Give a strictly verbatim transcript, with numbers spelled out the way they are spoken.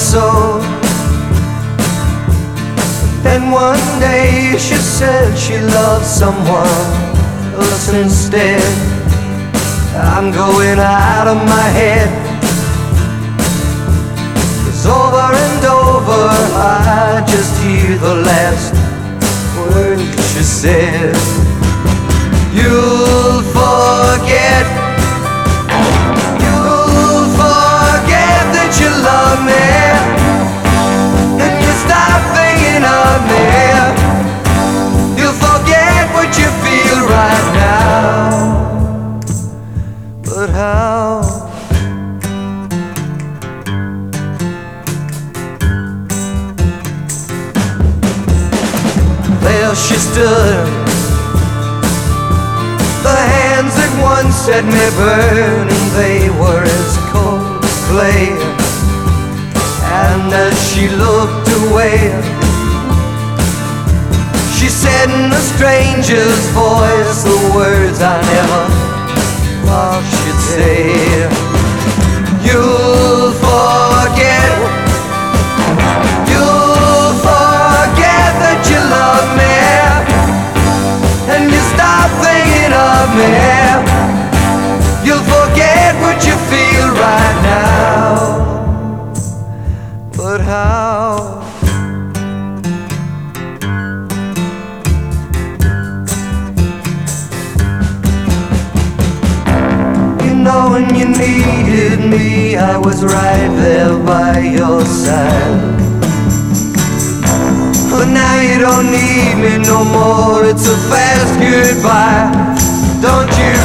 soul. Then one day she said she loved someone else instead. I'm going out of my head, 'cause over and over I just hear the last word she said. You'll forget, you'll forget that you love me, and you stop thinking of me. You'll forget what you feel right now. But how? There she stood, the hands that once set me burning, they were as cold as clay. And as she looked away, she said in a stranger's voice the words I never thought she'd say. You'll forget, you'll forget that you love me, and you stop thinking of me. You'll forget what you feel right now. But how? You know, when you needed me, I was right there by your side. But now you don't need me no more, it's a fast goodbye. Don't you